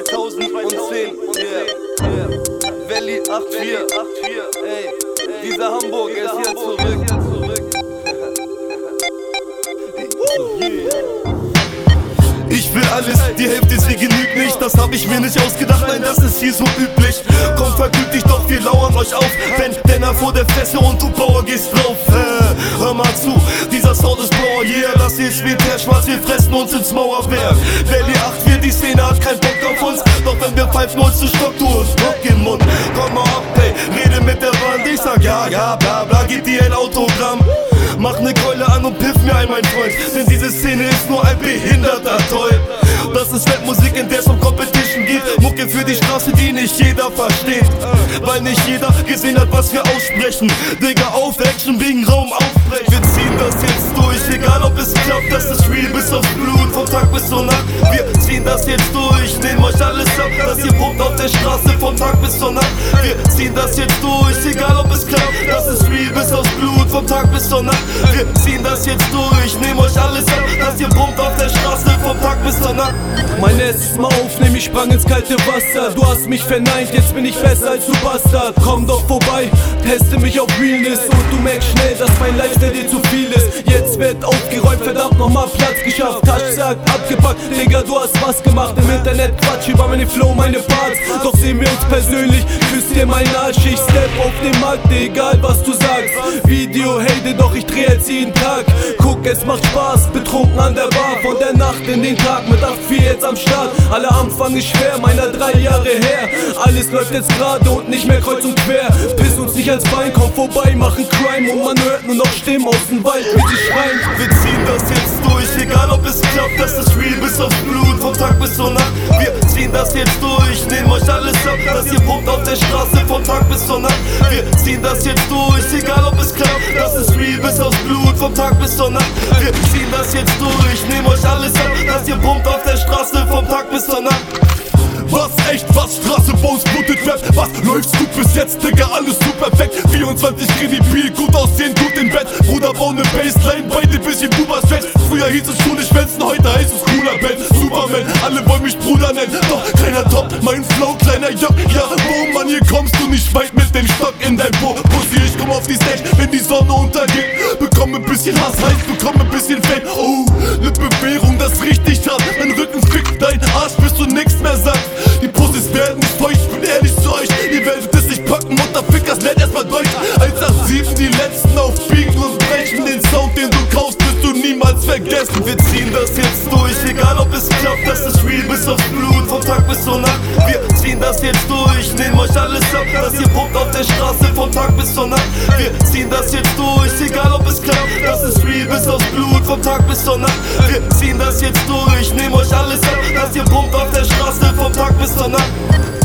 2010, yeah. Valley 84, ey, dieser Hamburg ist hier zurück. Ich will alles, die Hälfte, sie genügt nicht. Das hab ich mir nicht ausgedacht, nein, das ist hier so üblich. Komm, vergnügt dich doch, wir lauern euch auf. Penner vor der Fresse und du Bauer gehst drauf. Hör mal zu, dieser Sound ist blauer, yeah. Das hier ist wie der Schwarz, wir fressen uns ins Mauerwerk. Valley 84, die Szene hat keinen Bock auf uns. Doch wenn wir pfeifen, holst du Stock, du hast Bock im Mund. Komm mal ab, ey, rede mit der Wand. Ich sag ja, bla bla, gib dir ein Autogramm. Mach ne Keule an und piff mir ein, mein Freund. Denn diese Szene ist nur ein behinderter Toll. Das ist Weltmusik, in der es um Competition geht. Mucke für die Straße, die nicht jeder versteht. Weil nicht jeder gesehen hat, was wir aussprechen. Digga, auf Action, wegen Raum aufbrechen. Wir ziehen das jetzt durch, egal ob es klappt. Das ist real bis aufs Blut, vom Tag bis zur Nacht. Wir ziehen das jetzt durch, nehmen euch alles ab. Das hier pumpt auf der Straße, vom Tag bis zur Nacht. Wir ziehen das jetzt durch, egal ob es klappt. Das ist real bis aufs Blut, vom Tag bis zur Nacht. Wir ziehen das jetzt durch, nehmen euch alles ab. Das hier pumpt auf der Straße, vom Tag bis zur Nacht. Mein erstes Mal aufnehmen, ich sprang ins kalte Wasser. Du hast mich verneint, jetzt bin ich besser als du Bastard. Komm doch vorbei, teste mich auf Realness. Und du merkst schnell, dass mein Lifestyle dir zu viel ist. Jetzt wird aufgeräumt, verdammt nochmal Platz geschafft. Tasch sagt, abgepackt, Digga, du hast was gemacht. Im Internet Quatsch über meine Flow, meine Parts. Doch sehen wir uns persönlich, küsst dir meinen Arsch. Ich step auf den Markt, egal was du sagst. Video, hate, doch ich dreh jetzt jeden Tag. Guck, es macht Spaß, betrunken an der Bar. Von der Nacht in den Tag mit 8-4 jetzt am Start. Aller Anfang ist schwer, meiner 3 Jahre her. Alles läuft jetzt gerade und nicht mehr kreuz und quer. Piss uns nicht ans Bein, komm vorbei, machen Crime. Und man hört nur noch Stimmen aus dem Wald, wie sie schreien. Wir ziehen das jetzt durch, egal ob es klappt. Das ist real bis aufs Blut, vom Tag bis zur Nacht. Wir ziehen das jetzt durch, nehmen euch alles ab. Das hier pumpt auf der Straße, vom Tag bis zur Nacht. Wir ziehen das jetzt durch, egal ob es klappt. Das ist real bis aufs Blut, vom Tag bis zur Nacht. Wir ziehen das jetzt durch, nehmen euch alles ab. Das hier pumpt auf der Straße, vom Tag bis zur Nacht. Was echt, was Straße, Bones, blutet Rap. Was läuft gut bis jetzt, Digga, alles super perfekt. 24 kredibil, gut aussehen, gut im Bett. Bruder, bau ne Bassline, beide bisschen Buba-Stretch. Früher hieß es Schule schwänzen, heute heißt es cooler Band. Superman, alle wollen mich Bruder nennen. Doch kleiner Top, mein Flow, kleiner Jock. Ja, wo Mann, hier kommst du nicht weit mit dem Stock in dein Po. Pussy, ich komm auf die Stage, wenn die Sonne untergeht. Bekomme ein bisschen Hass, heißt bekomme ein bisschen Fame. Oh, ne Bewährung, das richtig hart. Mein Rücken fickt dein Arsch, bis du nix mehr sagst. Die Pussys werden nicht feucht, ich bin ehrlich zu euch. Ihr werdet es nicht packen, Mutterfickers, lernt erstmal Deutsch. 187, die letzten aufbiegen und brechen. Den Sound, den du kaufst, wirst du niemals vergessen. Wir ziehen das jetzt durch, egal ob es klappt. Das ist real bis aufs Blut, vom Tag bis zur Nacht. Wir ziehen das jetzt durch, nehmen euch alles ab. Das hier pumpt auf der Straße, vom Tag bis zur Nacht. Wir ziehen das jetzt durch, egal ob es klappt. Das ist real bis aufs Blut, vom Tag bis zur Nacht. Wir ziehen das jetzt durch, nehmen euch alles ab. Das hier pumpt auf der Straße, vom Tag bis zur Nacht.